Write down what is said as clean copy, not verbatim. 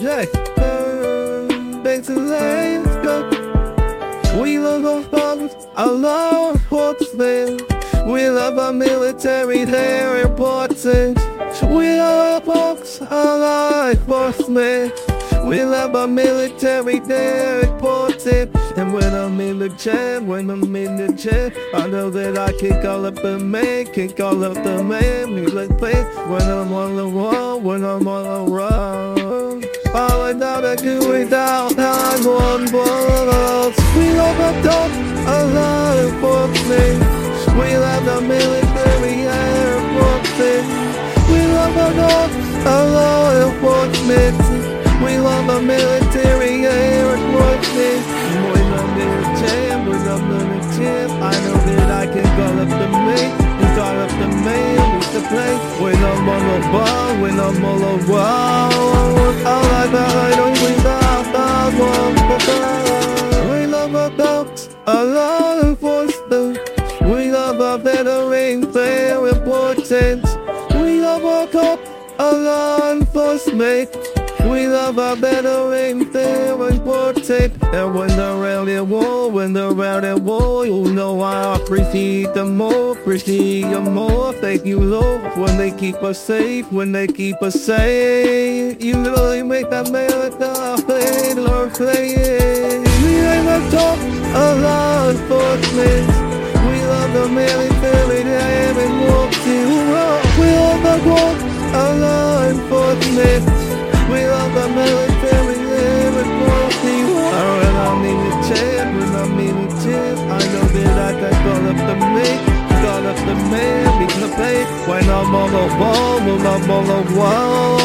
Jay, back to let's go. We love our fathers, our law enforcement. We love our military, their importance. We love our folks, our law enforcement. We love our military, they're important. And when I'm in the jam, I know that I can call up the man, can call up the man. We like play when I'm on the wall, when I'm on the road. All I know to do without 911. We love our dogs, our law enforcement. We love the military, they're important. We love our dogs, our law enforcement. We love the military, air enforcement. When I'm in the jam, when I'm in the jam, I know that I can call up the man, and call up the man with the play. When I'm on the ball, when I'm on the wall, all I got, I don't without that one. We love our dogs, our law enforcement. We love our veterans, they're important. We love our cops, our law enforcement. We love our veterans, they're important. And when they're around the war, when they're around the war, you know I appreciate them more, Thank you, Lord, when they keep us safe, when they keep us safe. You really make America play, Lord, play it. We ain't gonna talk a law enforcement. We love the military, they haven't walked too wrong. We love the war, a law enforcement. We love the military, living for the war. When I'm in the chair, when I'm in the chair, I know that I can call up the man, call up the man, we can play. When I'm on the wall, when I'm on the wall.